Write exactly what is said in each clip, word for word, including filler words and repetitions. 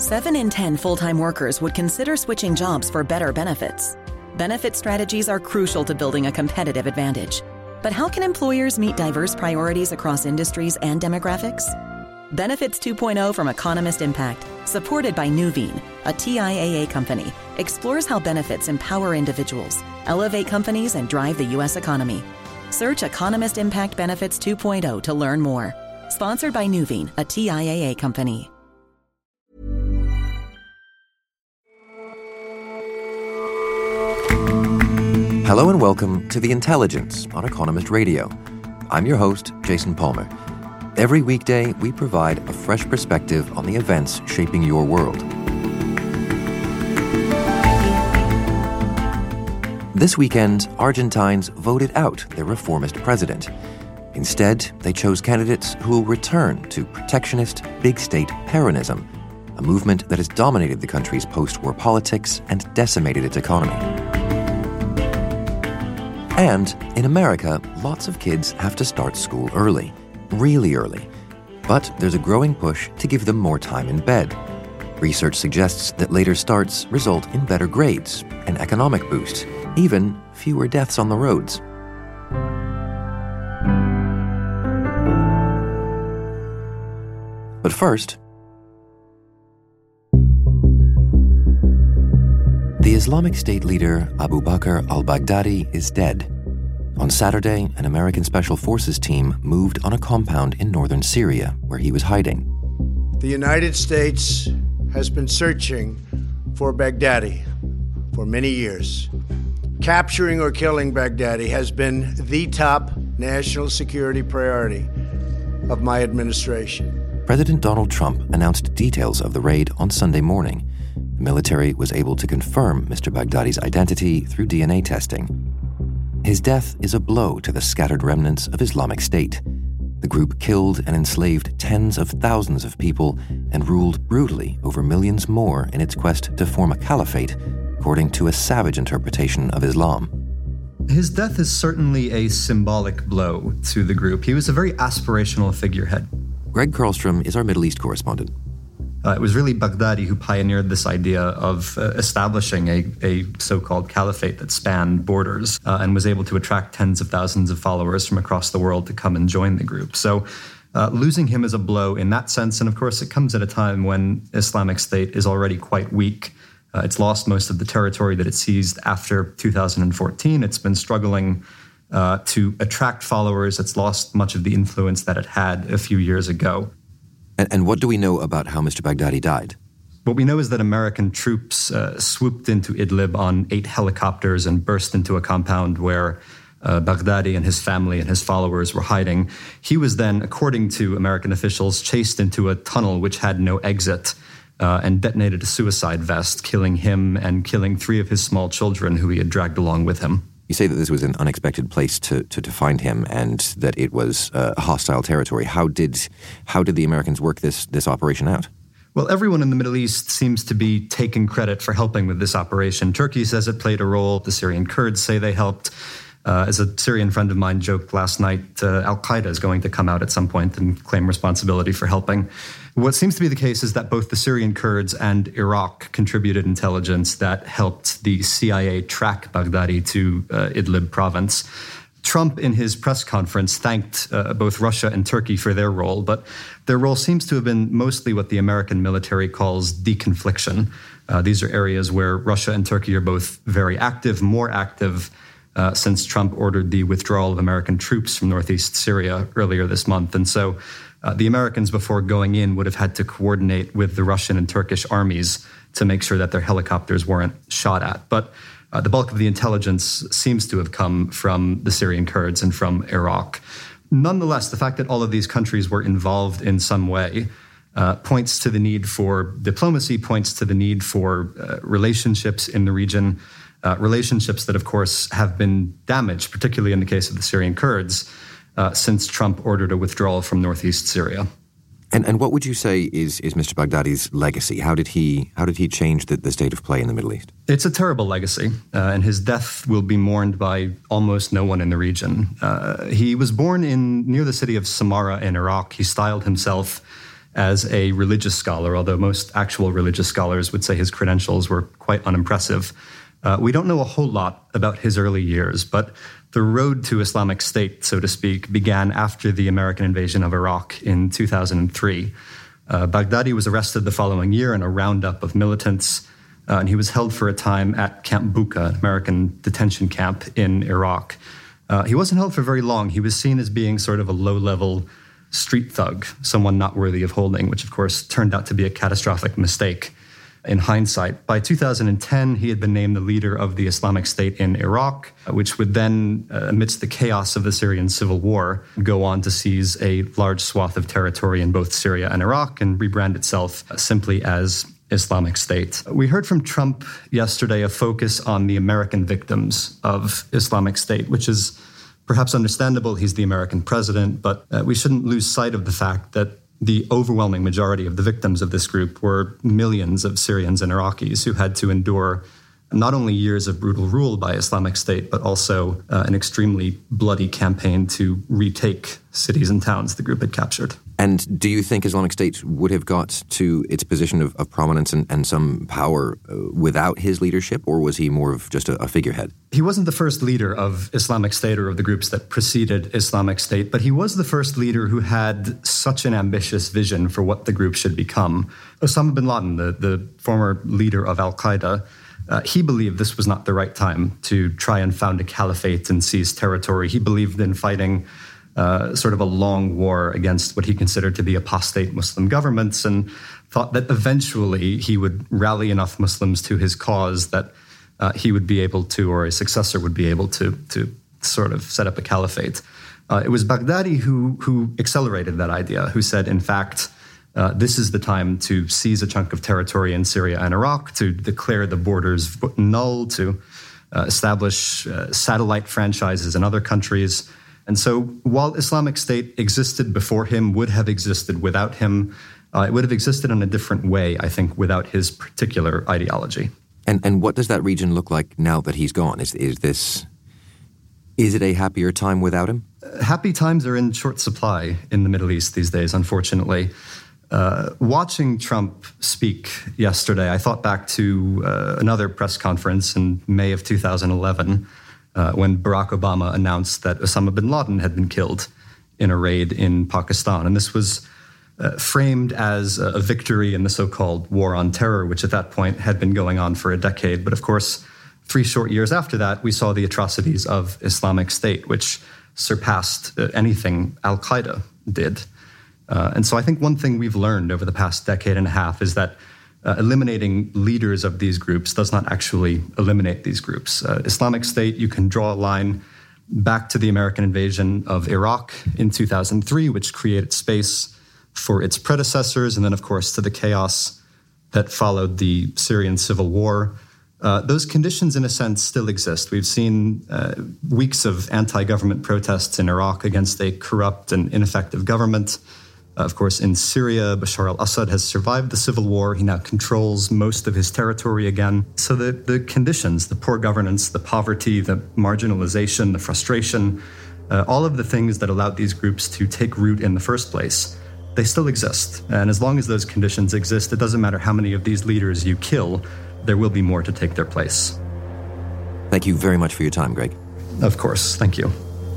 Seven in ten full-time workers would consider switching jobs for better benefits. Benefit strategies are crucial to building a competitive advantage. But how can employers meet diverse priorities across industries and demographics? Benefits two point oh from Economist Impact, supported by Nuveen, a T I A A company, explores how benefits empower individuals, elevate companies, and drive the U S economy. Search Economist Impact Benefits two point oh to learn more. Sponsored by Nuveen, a T I A A company. Hello and welcome to The Intelligence on Economist Radio. I'm your host, Jason Palmer. Every weekday, we provide a fresh perspective on the events shaping your world. This weekend, Argentines voted out their reformist president. Instead, they chose candidates who will return to protectionist, big-state Peronism, a movement that has dominated the country's post-war politics and decimated its economy. And in America, lots of kids have to start school early, really early. But there's a growing push to give them more time in bed. Research suggests that later starts result in better grades, an economic boost, even fewer deaths on the roads. But first, the Islamic State leader Abu Bakr al-Baghdadi is dead. On Saturday, an American Special Forces team moved on a compound in northern Syria where he was hiding. The United States has been searching for Baghdadi for many years. Capturing or killing Baghdadi has been the top national security priority of my administration. President Donald Trump announced details of the raid on Sunday morning. The military was able to confirm Mister Baghdadi's identity through D N A testing. His death is a blow to the scattered remnants of Islamic State. The group killed and enslaved tens of thousands of people and ruled brutally over millions more in its quest to form a caliphate, according to a savage interpretation of Islam. His death is certainly a symbolic blow to the group. He was a very aspirational figurehead. Greg Karlstrom is our Middle East correspondent. Uh, it was really Baghdadi who pioneered this idea of uh, establishing a, a so-called caliphate that spanned borders uh, and was able to attract tens of thousands of followers from across the world to come and join the group. So uh, losing him is a blow in that sense. And of course, it comes at a time when Islamic State is already quite weak. Uh, it's lost most of the territory that it seized after two thousand fourteen. It's been struggling uh, to attract followers. It's lost much of the influence that it had a few years ago. And, and what do we know about how Mister Baghdadi died? What we know is that American troops uh, swooped into Idlib on eight helicopters and burst into a compound where uh, Baghdadi and his family and his followers were hiding. He was then, according to American officials, chased into a tunnel which had no exit uh, and detonated a suicide vest, killing him and killing three of his small children who he had dragged along with him. You say that this was an unexpected place to, to, to find him and that it was uh, hostile territory. How did how did the Americans work this this operation out? Well, everyone in the Middle East seems to be taking credit for helping with this operation. Turkey says it played a role. The Syrian Kurds say they helped. Uh, as a Syrian friend of mine joked last night, uh, Al-Qaeda is going to come out at some point and claim responsibility for helping. What seems to be the case is that both the Syrian Kurds and Iraq contributed intelligence that helped the C I A track Baghdadi to uh, Idlib province. Trump, in his press conference, thanked uh, both Russia and Turkey for their role, but their role seems to have been mostly what the American military calls deconfliction. Uh, these are areas where Russia and Turkey are both very active, more active, Uh, since Trump ordered the withdrawal of American troops from northeast Syria earlier this month. And so uh, the Americans, before going in, would have had to coordinate with the Russian and Turkish armies to make sure that their helicopters weren't shot at. But uh, the bulk of the intelligence seems to have come from the Syrian Kurds and from Iraq. Nonetheless, the fact that all of these countries were involved in some way uh, points to the need for diplomacy, points to the need for uh, relationships in the region. Uh, relationships that, of course, have been damaged, particularly in the case of the Syrian Kurds, uh, since Trump ordered a withdrawal from northeast Syria. And and what would you say is is Mister Baghdadi's legacy? How did he how did he change the, the state of play in the Middle East? It's a terrible legacy, uh, and his death will be mourned by almost no one in the region. Uh, he was born in near the city of Samarra in Iraq. He styled himself as a religious scholar, although most actual religious scholars would say his credentials were quite unimpressive. Uh, we don't know a whole lot about his early years, but the road to Islamic State, so to speak, began after the American invasion of Iraq in two thousand three. Uh, Baghdadi was arrested the following year in a roundup of militants, uh, and he was held for a time at Camp Bucca, an American detention camp in Iraq. Uh, he wasn't held for very long. He was seen as being sort of a low-level street thug, someone not worthy of holding, which of course turned out to be a catastrophic mistake in hindsight. By two thousand ten, he had been named the leader of the Islamic State in Iraq, which would then, uh, amidst the chaos of the Syrian civil war, go on to seize a large swath of territory in both Syria and Iraq and rebrand itself simply as Islamic State. We heard from Trump yesterday a focus on the American victims of Islamic State, which is perhaps understandable. He's the American president, but uh, we shouldn't lose sight of the fact that the overwhelming majority of the victims of this group were millions of Syrians and Iraqis who had to endure not only years of brutal rule by Islamic State, but also uh, an extremely bloody campaign to retake cities and towns the group had captured. And do you think Islamic State would have got to its position of, of prominence and, and some power uh, without his leadership, or was he more of just a, a figurehead? He wasn't the first leader of Islamic State or of the groups that preceded Islamic State, but he was the first leader who had such an ambitious vision for what the group should become. Osama bin Laden, the, the former leader of al-Qaeda, Uh, he believed this was not the right time to try and found a caliphate and seize territory. He believed in fighting uh, sort of a long war against what he considered to be apostate Muslim governments, and thought that eventually he would rally enough Muslims to his cause that uh, he would be able to, or a successor would be able to, to sort of set up a caliphate. Uh, it was Baghdadi who, who accelerated that idea, who said, in fact, Uh, this is the time to seize a chunk of territory in Syria and Iraq, to declare the borders null, to uh, establish uh, satellite franchises in other countries. And so while Islamic State existed before him, would have existed without him, uh, it would have existed in a different way, I think, without his particular ideology. And and what does that region look like now that he's gone? Is is this is it a happier time without him? Uh, happy times are in short supply in the Middle East these days, unfortunately. Uh, watching Trump speak yesterday, I thought back to uh, another press conference in May of two thousand eleven uh, when Barack Obama announced that Osama bin Laden had been killed in a raid in Pakistan. And this was uh, framed as a victory in the so-called war on terror, which at that point had been going on for a decade. But of course, three short years after that, we saw the atrocities of Islamic State, which surpassed uh, anything al-Qaeda did. Uh, and so I think one thing we've learned over the past decade and a half is that uh, eliminating leaders of these groups does not actually eliminate these groups. Uh, Islamic State, you can draw a line back to the American invasion of Iraq in two thousand three, which created space for its predecessors, and then, of course, to the chaos that followed the Syrian civil war. Uh, those conditions, in a sense, still exist. We've seen uh, weeks of anti-government protests in Iraq against a corrupt and ineffective government. Uh, of course, in Syria, Bashar al-Assad has survived the civil war. He now controls most of his territory again. So the, the conditions, the poor governance, the poverty, the marginalization, the frustration, uh, all of the things that allowed these groups to take root in the first place, they still exist. And as long as those conditions exist, it doesn't matter how many of these leaders you kill, there will be more to take their place. Thank you very much for your time, Greg. Of course. Thank you.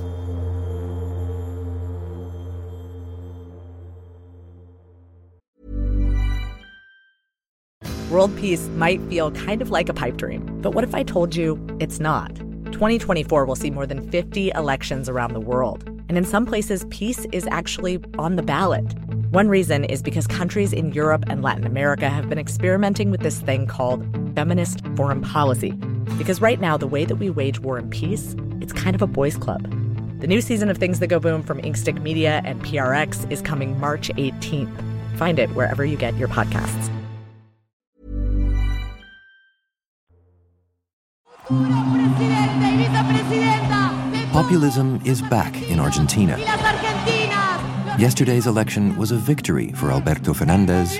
World peace might feel kind of like a pipe dream, but what if I told you it's not? twenty twenty-four will see more than fifty elections around the world, and in some places, peace is actually on the ballot. One reason is because countries in Europe and Latin America have been experimenting with this thing called feminist foreign policy. Because right now, the way that we wage war and peace, it's kind of a boys' club. The new season of Things That Go Boom from Inkstick Media and P R X is coming March eighteenth. Find it wherever you get your podcasts. Populism is back in Argentina. Yesterday's election was a victory for Alberto Fernandez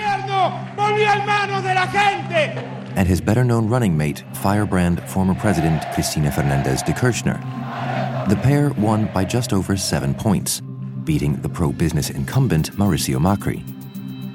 and his better-known running mate, firebrand former President Cristina Fernández de Kirchner. The pair won by just over seven points, beating the pro-business incumbent Mauricio Macri.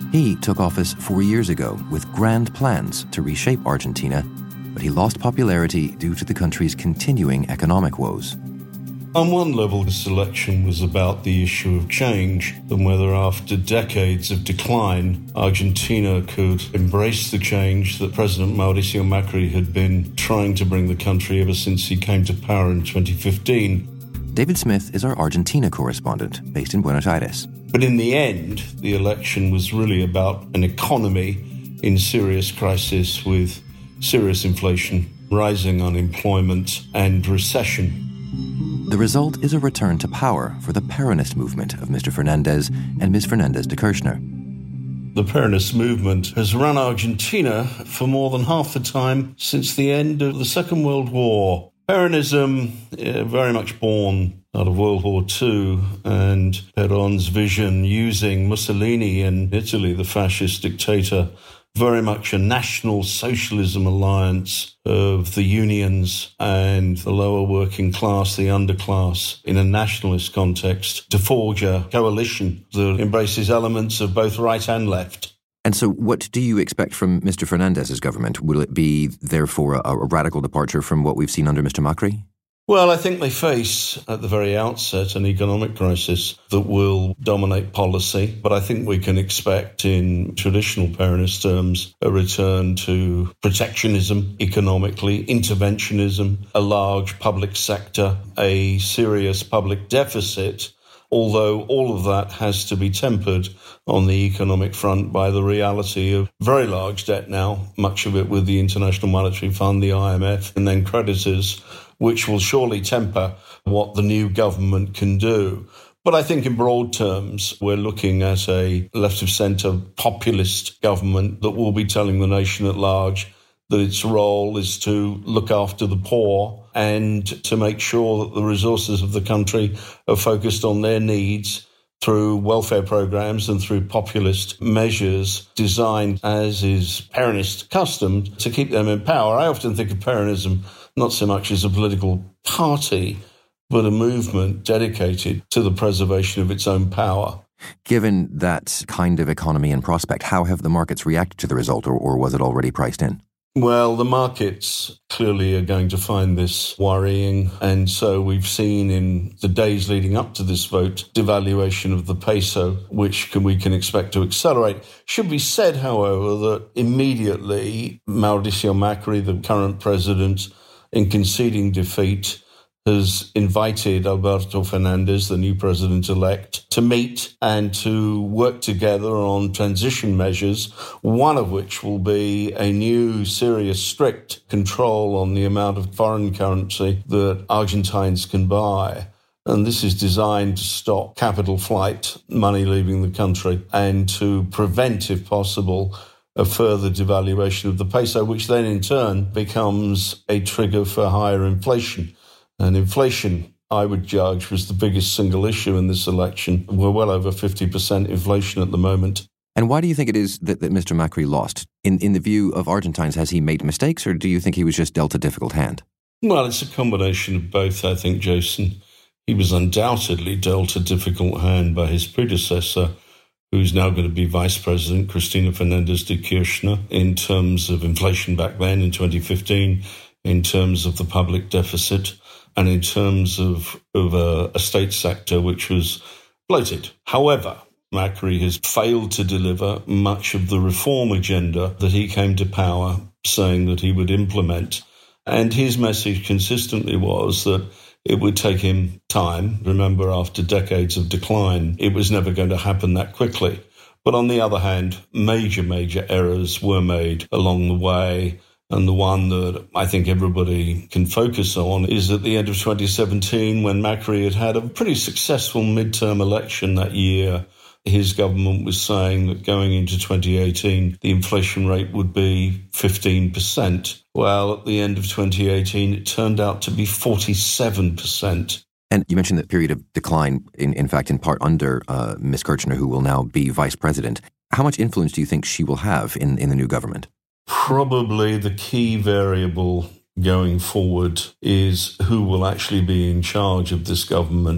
He took office four years ago with grand plans to reshape Argentina, but he lost popularity due to the country's continuing economic woes. On one level, this election was about the issue of change and whether after decades of decline, Argentina could embrace the change that President Mauricio Macri had been trying to bring the country ever since he came to power in twenty fifteen. David Smith is our Argentina correspondent based in Buenos Aires. But in the end, the election was really about an economy in serious crisis with serious inflation, rising unemployment, and recession. The result is a return to power for the Peronist movement of Mister Fernandez and Miz Fernandez de Kirchner. The Peronist movement has run Argentina for more than half the time since the end of the Second World War. Peronism, uh, very much born out of World War Two, and Perón's vision using Mussolini in Italy, the fascist dictator, very much a national socialism alliance of the unions and the lower working class, the underclass, in a nationalist context, to forge a coalition that embraces elements of both right and left. And so what do you expect from Mister Fernandez's government? Will it be, therefore, a, a radical departure from what we've seen under Mister Macri? Well, I think they face, at the very outset, an economic crisis that will dominate policy. But I think we can expect, in traditional Peronist terms, a return to protectionism economically, interventionism, a large public sector, a serious public deficit, although all of that has to be tempered on the economic front by the reality of very large debt now, much of it with the International Monetary Fund, the I M F, and then creditors, which will surely temper what the new government can do. But I think in broad terms, we're looking at a left-of-centre populist government that will be telling the nation at large that its role is to look after the poor and to make sure that the resources of the country are focused on their needs through welfare programs and through populist measures designed, as is Peronist custom, to keep them in power. I often think of Peronism not so much as a political party, but a movement dedicated to the preservation of its own power. Given that kind of economy and prospect, how have the markets reacted to the result, or, or was it already priced in? Well, the markets clearly are going to find this worrying. And so we've seen in the days leading up to this vote, devaluation of the peso, which can, we can expect to accelerate. Should be said, however, that immediately Mauricio Macri, the current president, in conceding defeat, has invited Alberto Fernandez, the new president-elect, to meet and to work together on transition measures, one of which will be a new, serious, strict control on the amount of foreign currency that Argentines can buy. And this is designed to stop capital flight, money leaving the country, and to prevent, if possible, a further devaluation of the peso, which then in turn becomes a trigger for higher inflation. And inflation, I would judge, was the biggest single issue in this election. We're well over fifty percent inflation at the moment. And why do you think it is that, that Mister Macri lost? In, in the view of Argentines, has he made mistakes, or do you think he was just dealt a difficult hand? Well, it's a combination of both, I think, Jason. He was undoubtedly dealt a difficult hand by his predecessor, who's now going to be Vice President, Cristina Fernandez de Kirchner, in terms of inflation back then in twenty fifteen, in terms of the public deficit, and in terms of, of a, a state sector which was bloated. However, Macri has failed to deliver much of the reform agenda that he came to power saying that he would implement. And his message consistently was that it would take him time. Remember, after decades of decline, it was never going to happen that quickly. But on the other hand, major, major errors were made along the way. And the one that I think everybody can focus on is at the end of twenty seventeen, when Macri had had a pretty successful midterm election that year. His government was saying that going into twenty eighteen, the inflation rate would be fifteen percent. Well, at the end of twenty eighteen, it turned out to be forty-seven percent. And you mentioned that period of decline, in, in fact, in part under uh, Miz Kirchner, who will now be vice president. How much influence do you think she will have in, in the new government? Probably the key variable going forward is who will actually be in charge of this government.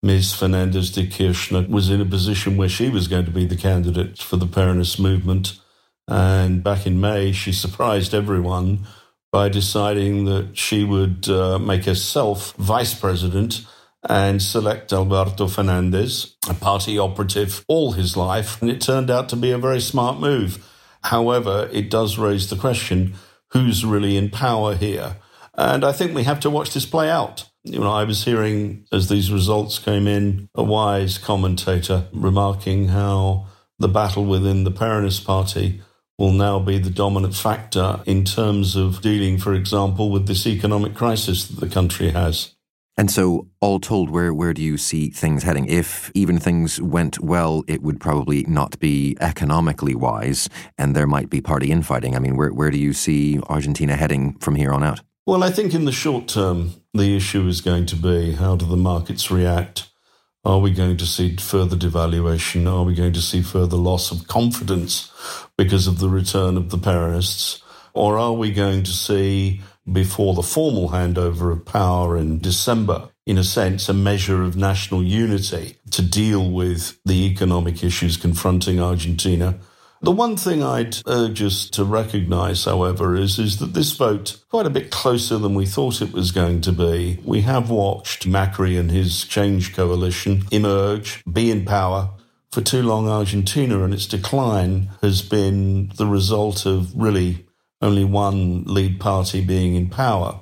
Miz Fernandez de Kirchner was in a position where she was going to be the candidate for the Peronist movement. And back in May, she surprised everyone by deciding that she would uh, make herself vice president and select Alberto Fernandez, a party operative all his life. And it turned out to be a very smart move. However, it does raise the question, who's really in power here? And I think we have to watch this play out. You know, I was hearing, as these results came in, a wise commentator remarking how the battle within the Peronist party will now be the dominant factor in terms of dealing, for example, with this economic crisis that the country has. And so, all told, where where do you see things heading? If even things went well, it would probably not be economically wise, and there might be party infighting. I mean, where where do you see Argentina heading from here on out? Well, I think in the short term, the issue is going to be, how do the markets react? Are we going to see further devaluation? Are we going to see further loss of confidence because of the return of the Peronists? Or are we going to see, before the formal handover of power in December, in a sense, a measure of national unity to deal with the economic issues confronting Argentina? The one thing I'd urge us to recognise, however, is, is that this vote, quite a bit closer than we thought it was going to be. We have watched Macri and his Change coalition emerge, be in power. For too long, Argentina and its decline has been the result of really only one lead party being in power.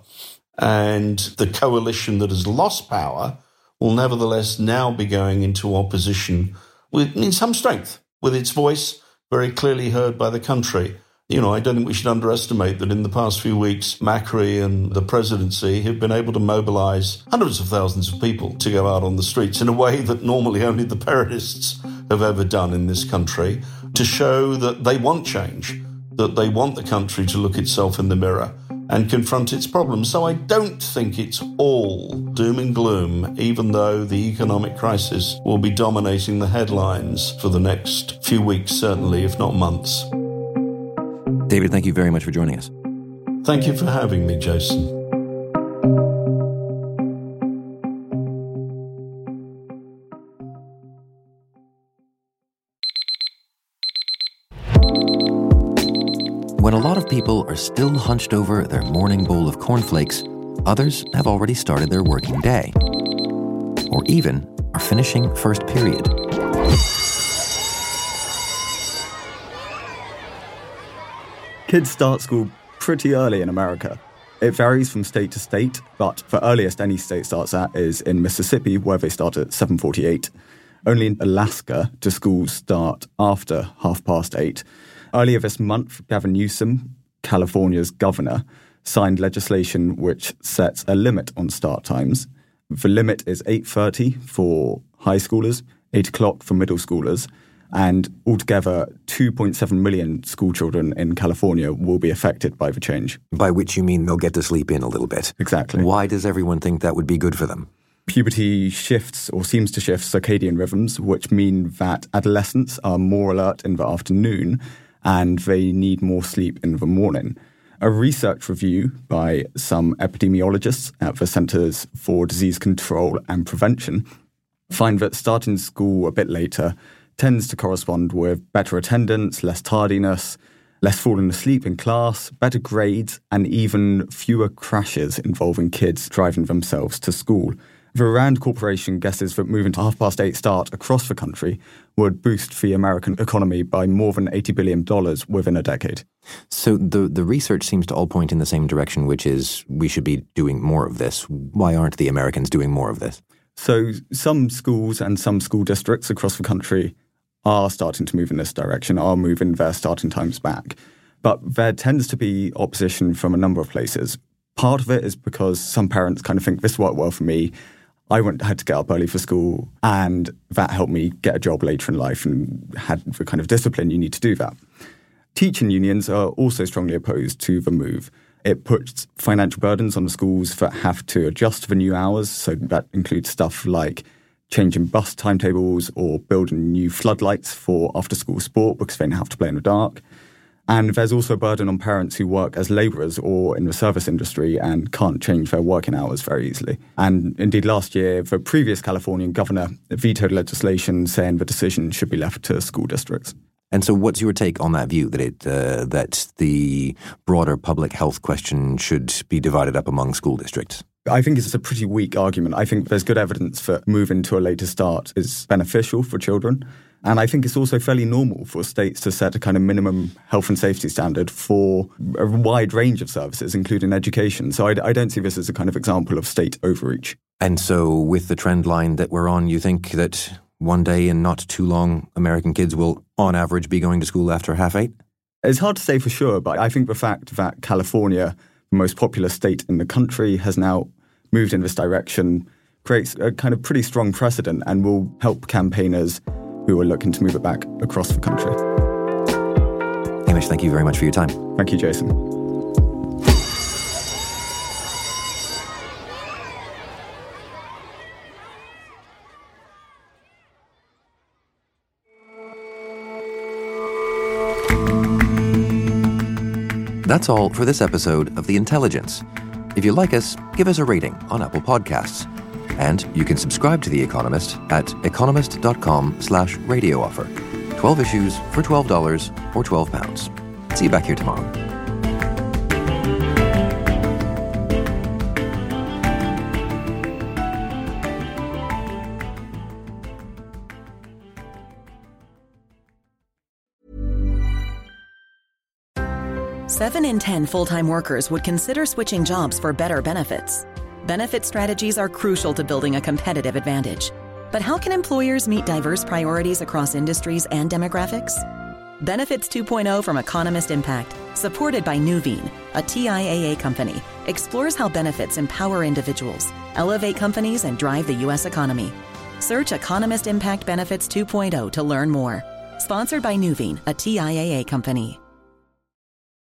And the coalition that has lost power will nevertheless now be going into opposition with, in some strength, with its voice very clearly heard by the country. You know, I don't think we should underestimate that in the past few weeks, Macri and the presidency have been able to mobilise hundreds of thousands of people to go out on the streets in a way that normally only the Peronists have ever done in this country, to show that they want change, that they want the country to look itself in the mirror and confront its problems. So I don't think it's all doom and gloom, even though the economic crisis will be dominating the headlines for the next few weeks, certainly, if not months. David, thank you very much for joining us. Thank you for having me, Jason. When a lot of people are still hunched over their morning bowl of cornflakes, others have already started their working day, or even are finishing first period. Kids start school pretty early in America. It varies from state to state, but the earliest any state starts at is in Mississippi, where they start at seven forty-eight. Only in Alaska do schools start after half past eight. Earlier this month, Gavin Newsom, California's governor, signed legislation which sets a limit on start times. The limit is eight thirty for high schoolers, eight o'clock for middle schoolers, and altogether two point seven million school children in California will be affected by the change. By which you mean they'll get to sleep in a little bit. Exactly. Why does everyone think that would be good for them? Puberty shifts or seems to shift circadian rhythms, which mean that adolescents are more alert in the afternoon and they need more sleep in the morning. A research review by some epidemiologists at the Centers for Disease Control and Prevention find that starting school a bit later tends to correspond with better attendance, less tardiness, less falling asleep in class, better grades, and even fewer crashes involving kids driving themselves to school. The Rand Corporation guesses that moving to half-past-eight start across the country would boost the American economy by more than eighty billion dollars within a decade. So the, the research seems to all point in the same direction, which is we should be doing more of this. Why aren't the Americans doing more of this? So some schools and some school districts across the country are starting to move in this direction, are moving their starting times back. But there tends to be opposition from a number of places. Part of it is because some parents kind of think this worked well for me. I went had to get up early for school, and that helped me get a job later in life and had the kind of discipline you need to do that. Teaching unions are also strongly opposed to the move. It puts financial burdens on the schools that have to adjust to the new hours, so that includes stuff like changing bus timetables or building new floodlights for after-school sport because they don't have to play in the dark. And there's also a burden on parents who work as labourers or in the service industry and can't change their working hours very easily. And indeed, last year, the previous Californian governor vetoed legislation saying the decision should be left to school districts. And so what's your take on that view, that it uh, that the broader public health question should be divided up among school districts? I think it's a pretty weak argument. I think there's good evidence that moving to a later start is beneficial for children. And I think it's also fairly normal for states to set a kind of minimum health and safety standard for a wide range of services, including education. So I, I don't see this as a kind of example of state overreach. And so with the trend line that we're on, you think that one day in not too long, American kids will, on average, be going to school after half eight? It's hard to say for sure, but I think the fact that California, the most populous state in the country, has now moved in this direction creates a kind of pretty strong precedent and will help campaigners who are looking to move it back across the country. Hamish, thank you very much for your time. Thank you, Jason. That's all for this episode of The Intelligence. If you like us, give us a rating on Apple Podcasts. And you can subscribe to The Economist at economist.com slash radio offer. twelve issues for twelve dollars or twelve pounds. See you back here tomorrow. Seven in ten full-time workers would consider switching jobs for better benefits. Benefit strategies are crucial to building a competitive advantage. But how can employers meet diverse priorities across industries and demographics? Benefits two point oh from Economist Impact, supported by Nuveen, a T I A A company, explores how benefits empower individuals, elevate companies, and drive the U S economy. Search Economist Impact Benefits two point oh to learn more. Sponsored by Nuveen, a T I A A company.